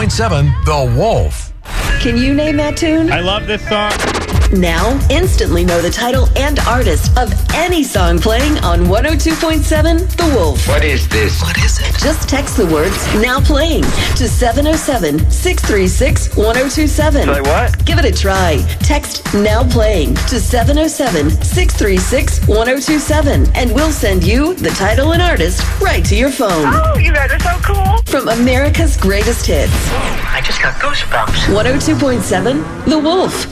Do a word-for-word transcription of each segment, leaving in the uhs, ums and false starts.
point seven The Wolf. Can you name that tune? I love this song. Now, instantly know the title and artist of any song playing on one oh two point seven The Wolf. What is this? What is it? Just text the words "now playing" to seven oh seven, six three six, one oh two seven. Say what? Give it a try. Text "now playing" to seven oh seven, six three six, one oh two seven, and we'll send you the title and artist right to your phone. Oh, you guys are so cool. From America's Greatest Hits. I just got goosebumps. one oh two point seven The Wolf.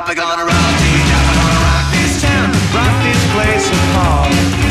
Papa gonna rock this town. We're gonna rock this town, rock this place apart.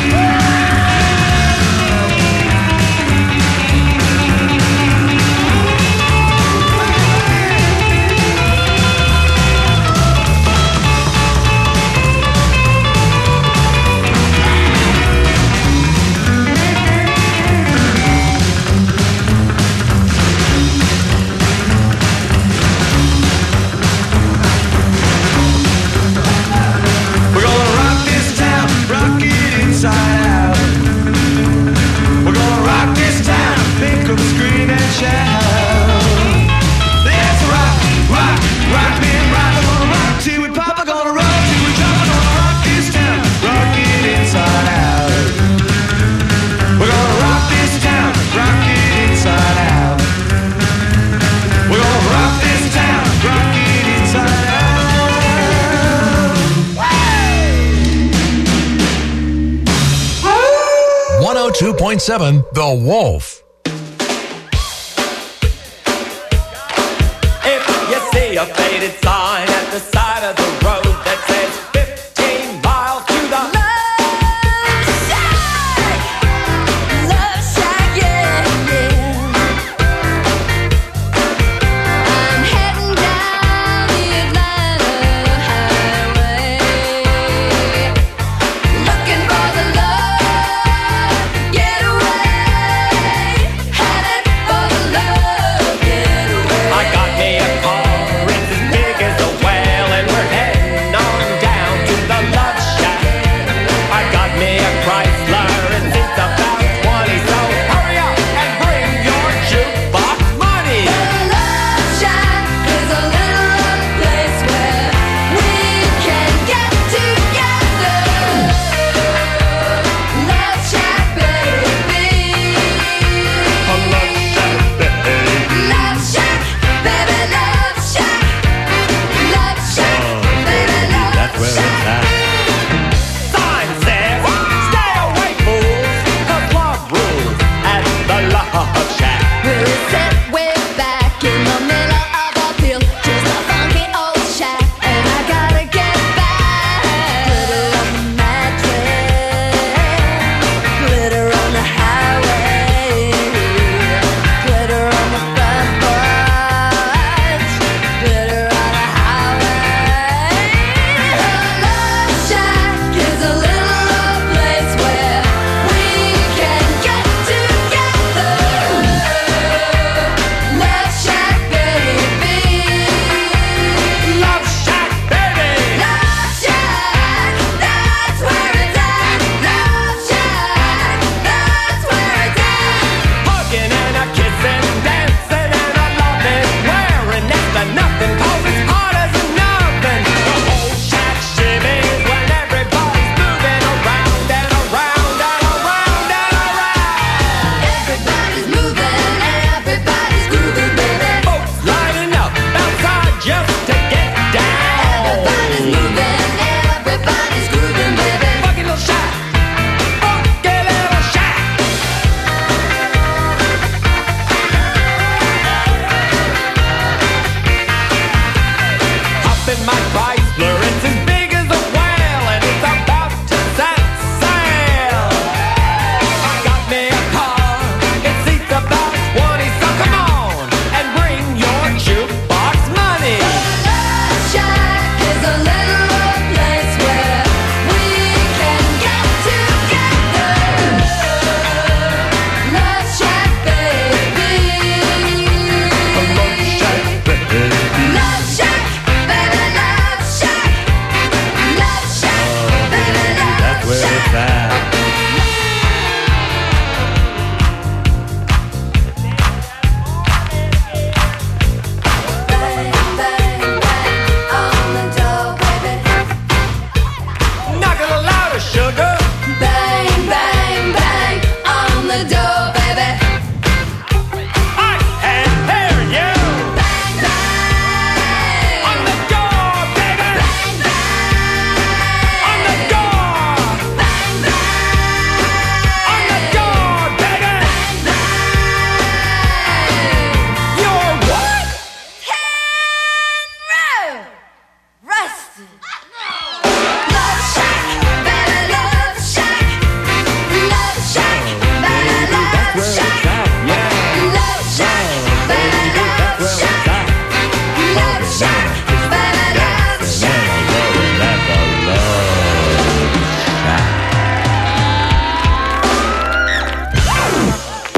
one oh two point seven The Wolf. If you see a faded sign at the side of the road that says fifteen miles to the Love Shack, Love Shack, yeah, yeah. I'm heading down the Atlanta highway, looking for the love getaway, headed for the love getaway. I got me a car, it's as big as a whale, and we're headed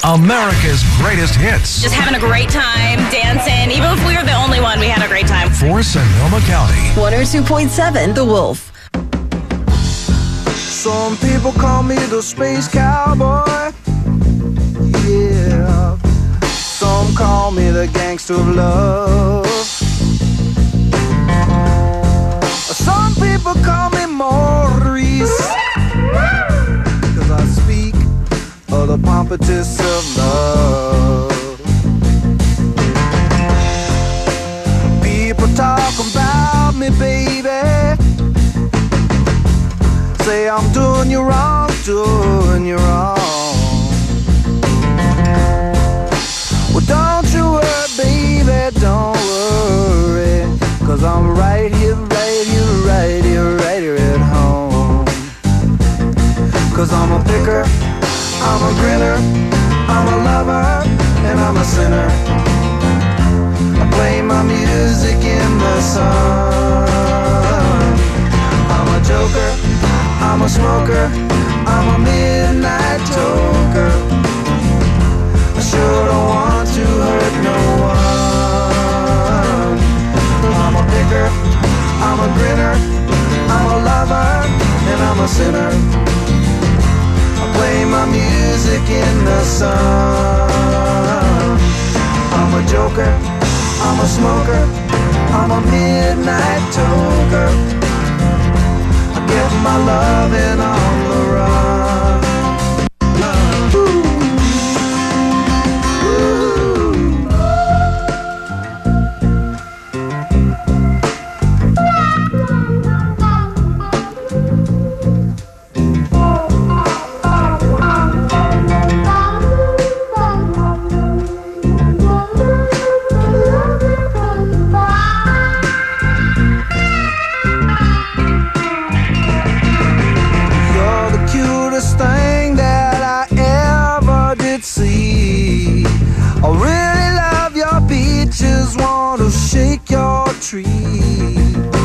America's greatest hits. Just having a great time, dancing. Even if we were the only one, we had a great time. For Sonoma County. one oh two point seven The Wolf. Some people call me the space cowboy. Yeah. Some call me the gangster of love. Some people call me Maurice, 'cause I speak of the pompatus of love. People talk about me, baby. Say I'm doing you wrong, doing you wrong. Well, don't you worry, baby, don't worry, 'cause I'm right here, right here, right here, right here at home. 'Cause I'm a picker, I'm a grinner, I'm a lover, and I'm a sinner. I play my music in the sun. I'm a joker, I'm a smoker, I'm a midnight toker. I sure don't want to hurt no one. I'm a picker, I'm a grinner, I'm a lover, and I'm a sinner. I play my music in the sun. I'm a joker, I'm a smoker, I'm a midnight toker. I get my loving on the run. Shake your tree.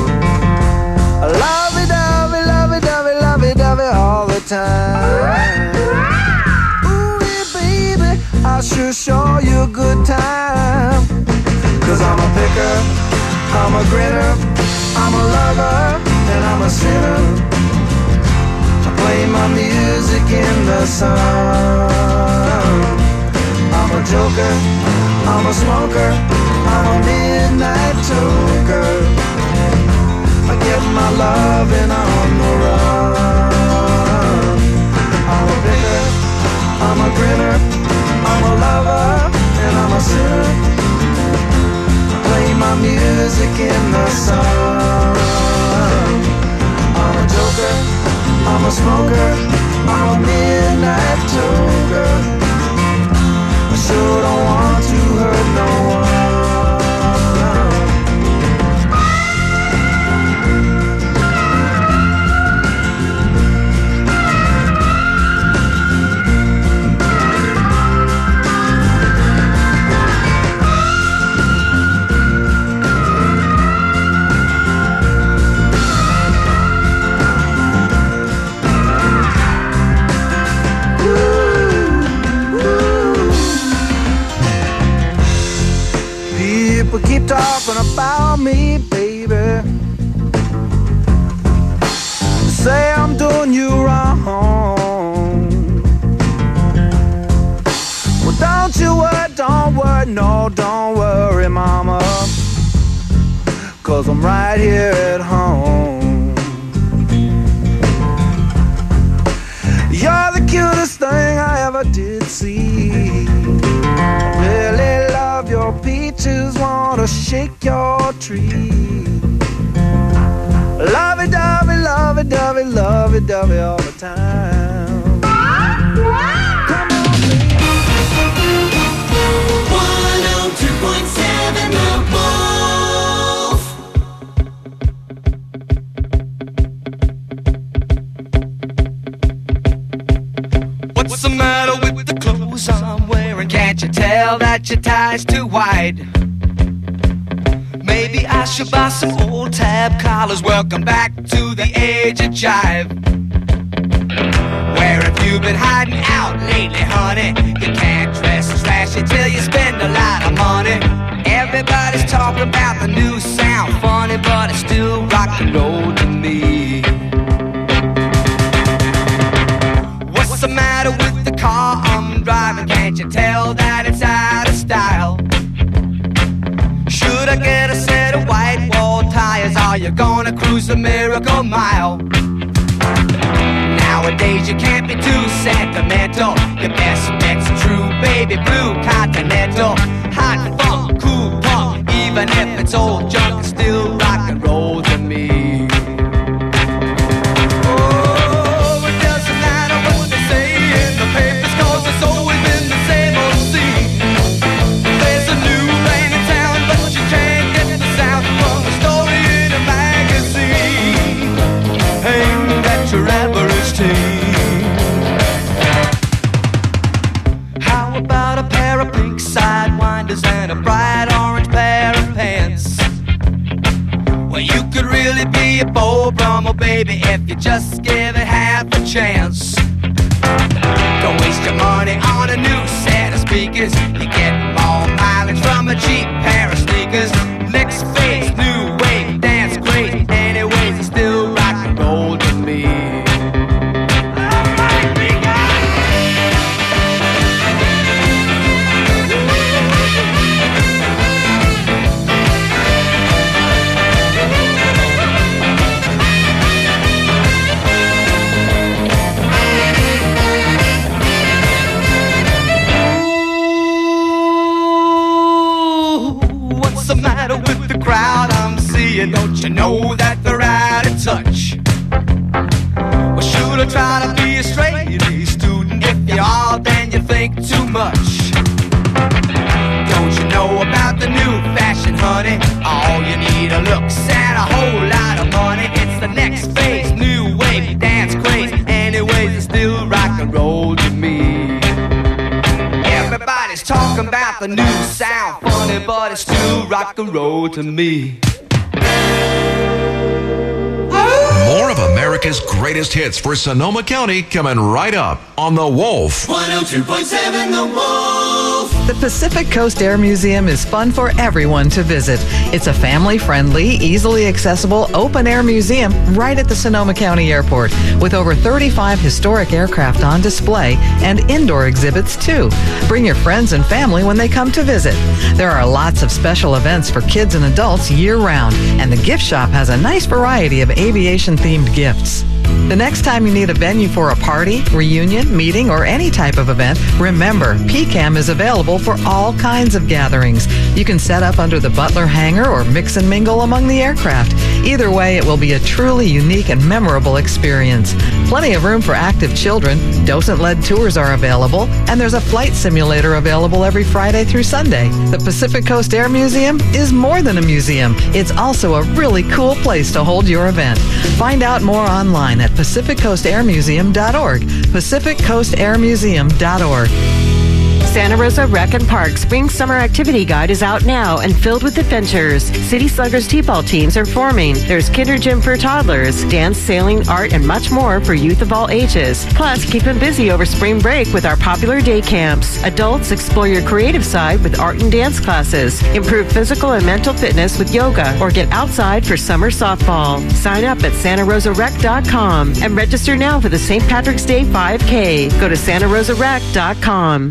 Lovey-dovey, lovey-dovey, lovey-dovey all the time. Ooh, yeah, baby, I sure show you a good time. 'Cause I'm a picker, I'm a grinner, I'm a lover, and I'm a sinner. I play my music in the sun. I'm a joker, I'm a smoker, I'm a midnight toker. I get my loving on the run. I'm a picker, I'm a grinner, I'm a lover, and I'm a sinner. I play my music in the sun. I'm a joker, I'm a smoker, I'm a midnight toker. I sure don't want to hurt no one. People keep talking about me, baby. Say I'm doing you wrong. Well, don't you worry, don't worry, no, don't worry, mama. 'Cause I'm right here at home. You're the cutest thing I ever did see. I really love your peaches, wanna shake your tree. Lovey-dovey, lovey-dovey, lovey-dovey all the time. Come on, baby. one oh two point seven The Wolf. What's the matter with the clothes I'm wearing? Can't you tell that your tie's too wide? Maybe I should buy some old tab collars. Welcome back to the age of jive. Wearing you've been hiding out lately, honey. You can't dress trashy till you spend a lot of money. Everybody's talking about the new sound, funny, but it's still rock and roll to me. What's the matter with the car I'm driving? Can't you tell that it's out of style? Should I get a set of white wall tires? Are you gonna cruise the Miracle Mile? Nowadays you can't be too sentimental. Your best bet's true baby blue Continental. Hot funk, cool punk, even if it's old junk, it's still rock and roll to me. Oh, it doesn't matter what they say in the papers, 'cause it's always been the same old scene. There's a new thing in town, but you can't get the sound from a story in a magazine aimed at your average teen. How about a pair of pink sidewinders and a bright orange pair of pants? Well, you could really be a Beau Brummel, baby, if you just give it half a chance. Don't waste your money on a new set of speakers. You get more mileage from a cheap pair of sneakers. Next phase, new wave, dance great. Anyways, it's still rock and roll to me. What's the matter with the crowd I'm seeing? Don't you know that they're out of touch? Well, should I try to be a straight A student? If you are, then you think too much. Don't you know about the new fashion, honey? All you need are looks and a whole lot of money. It's the next phase, new wave, dance craze. Anyways, it's still rock and roll to me. Everybody's talking about the new sound, funny, but it's still rock and roll to me. More of America's greatest hits for Sonoma County coming right up on The Wolf. one oh two point seven The Wolf. The Pacific Coast Air Museum is fun for everyone to visit. It's a family-friendly, easily accessible, open-air museum right at the Sonoma County Airport with over thirty-five historic aircraft on display and indoor exhibits too. Bring your friends and family when they come to visit. There are lots of special events for kids and adults year-round, and the gift shop has a nice variety of aviation-themed gifts. The next time you need a venue for a party, reunion, meeting, or any type of event, remember, P CAM is available for all kinds of gatherings. You can set up under the Butler hangar or mix and mingle among the aircraft. Either way, it will be a truly unique and memorable experience. Plenty of room for active children, docent-led tours are available, and there's a flight simulator available every Friday through Sunday. The Pacific Coast Air Museum is more than a museum. It's also a really cool place to hold your event. Find out more online at pacific coast air museum dot org. pacific coast air museum dot org. Santa Rosa Rec and Park Spring Summer Activity Guide is out now and filled with adventures. City Sluggers T-ball teams are forming. There's kinder gym for toddlers, dance, sailing, art, and much more for youth of all ages. Plus, keep them busy over spring break with our popular day camps. Adults, explore your creative side with art and dance classes. Improve physical and mental fitness with yoga or get outside for summer softball. Sign up at santa rosa rec dot com and register now for the Saint Patrick's Day five K. Go to santa rosa rec dot com.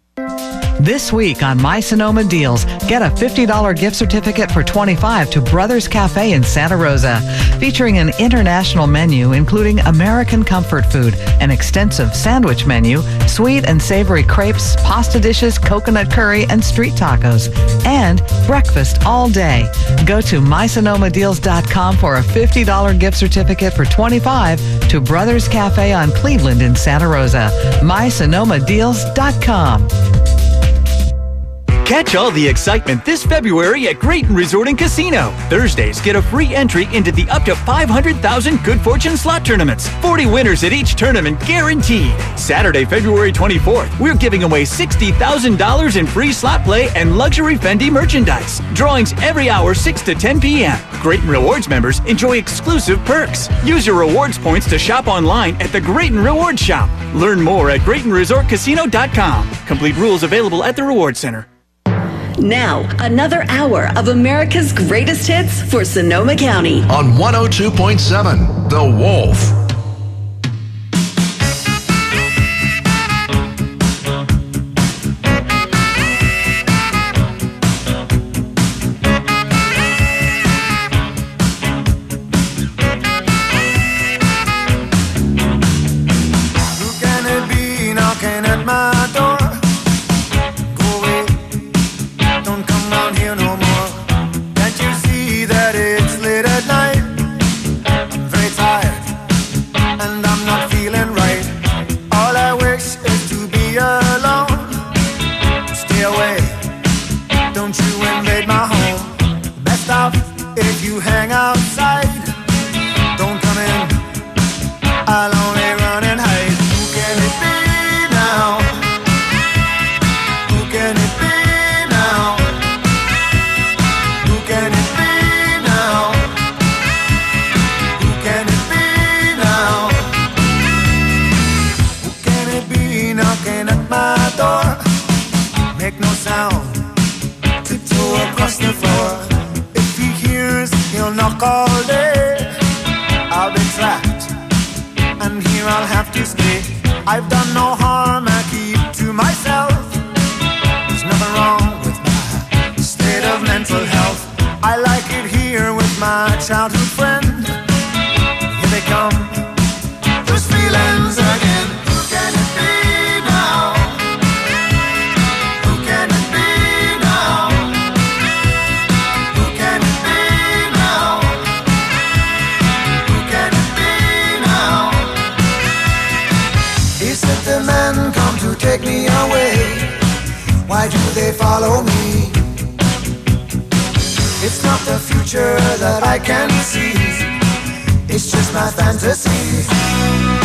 This week on My Sonoma Deals, get a fifty dollars gift certificate for twenty-five dollars to Brothers Cafe in Santa Rosa, featuring an international menu including American comfort food, an extensive sandwich menu, sweet and savory crepes, pasta dishes, coconut curry, and street tacos, and breakfast all day. Go to my sonoma deals dot com for a fifty dollars gift certificate for twenty-five dollars to Brothers Cafe on Cleveland in Santa Rosa. my sonoma deals dot com. Catch all the excitement this February at Grayton Resort and Casino. Thursdays, get a free entry into the up to five hundred thousand Good Fortune slot tournaments. forty winners at each tournament guaranteed. Saturday, February twenty-fourth, we're giving away sixty thousand dollars in free slot play and luxury Fendi merchandise. Drawings every hour, six to ten p.m. Grayton Rewards members enjoy exclusive perks. Use your rewards points to shop online at the Grayton Rewards Shop. Learn more at Grayton Resort Casino dot com. Complete rules available at the Rewards Center. Now, another hour of America's greatest hits for Sonoma County. On one oh two point seven, The Wolf. Who can it be knocking at my door? Go away. Don't come round here no more. Can't you see that it's late at night? I'm very tired and I'm not feeling right. All I wish is to be alone. Stay away, don't you invade my home. Best off if you hang outside. Don't come in, I'll only run and hide. Who can it be now? Who can it be? Make no sound, tiptoe across the floor. If he hears, he'll knock all day. I'll be trapped, and here I'll have to stay. I've done no harm, I keep to myself. There's nothing wrong with my state of mental health. I like it here with my childhood friend. Here they come, those feelings again. Who can it be now? The men come to take me away. Why do they follow me? It's not the future that I can see. It's just my fantasy.